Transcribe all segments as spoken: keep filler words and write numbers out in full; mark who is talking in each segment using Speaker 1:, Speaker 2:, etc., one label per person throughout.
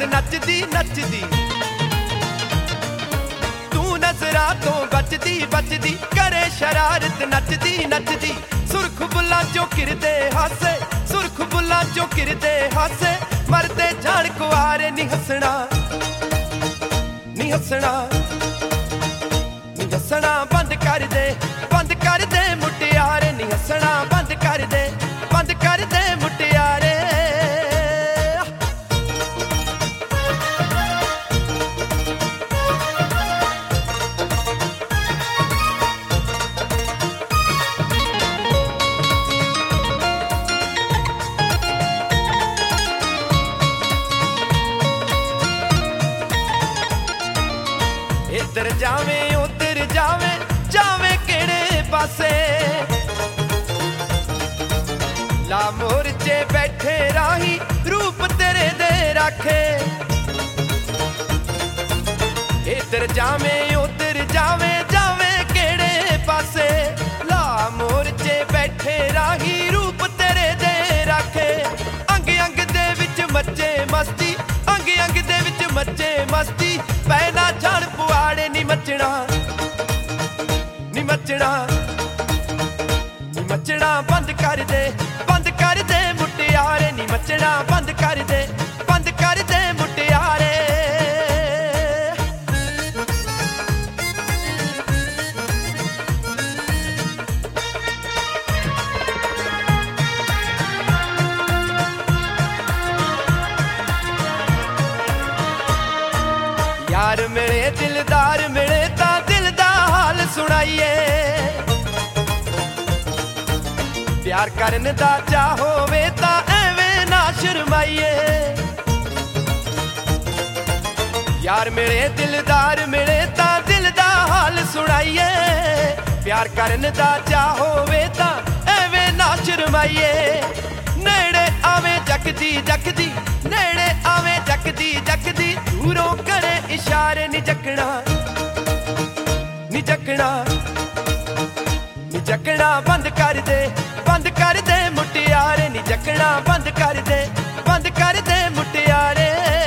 Speaker 1: नचदी नचदी तू नजरा तो बचदी बचदी करे शरारत नचदी नचदी सुरख बुल्ला चो किरदे हासे सुरख बुल्ला चो किरदे हासे मरदे जान कुआरे नी हसना नी हसना नी हसना बंद कर दे बंद कर दे मुटियारे नी हसना बंद कर दे बंद कर दे मुटियारे इधर जावे उधर जावे जावे केड़े पासे ला मोरचे बैठे राही रूप तेरे दे रखे इधर जावे उधर जावे जावे केड़े पासे ला मोरचे बैठे राही रूप तेरे दे रखे अंग अंग दे विच मचे मस्ती अंग अंग दे विच मचे मस्ती पैना जान पुआड़े नी मचना नी मचना नी मचना बंद कर दे बंद कर दे मुटियारे नी मचना बंद कर दे बंद कर दे मुटियारे यार मिले दिलदार मिले ता दिल दा हाल सुनाइए प्यार करन दा चाह होवे ता एवें ना शर्माइए यार मिले दिलदार मिले ता दिल दा हाल सुनाइए प्यार करन दा चाह होवे ता एवें ना शर्माइए नेड़े आवे जगदी जगदी नेड़े आवे जगदी जगदी दूरों करे इशारे नी जकना नी जकना नी जकना बंद कर दे बंद कर दे मुटियारे नी जकना बंद कर दे बंद कर दे मुटियारे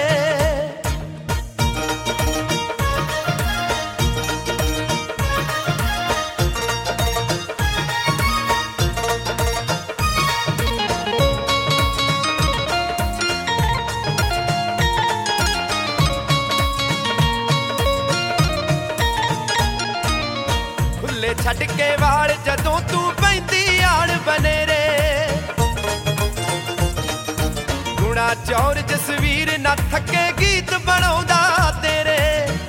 Speaker 1: छड़ के वाल जदों तू पैंदी आड़ बनेरे गुणा चौर जसवीर ना थके गीत बनाउंदा तेरे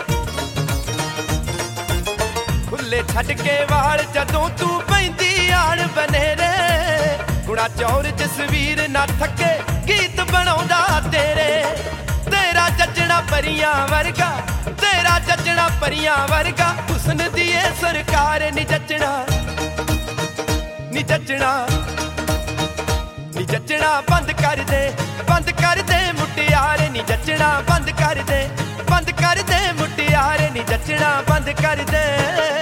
Speaker 1: खुले छड़ के वाल जदों तू पैंदी आड़ बनेरे गुणा चौर जसवीर ना थके गीत बनाउंदा तेरे तेरा जचना परियां वर्गा तेरा जचना परियां वर्गा हुस्न दिए सरकार नी जचना नी जचना नी जचना बंद कर दे बंद कर दे मुटियारे नी जचना बंद कर दे बंद कर दे मुटियारे नी जचना बंद कर दे।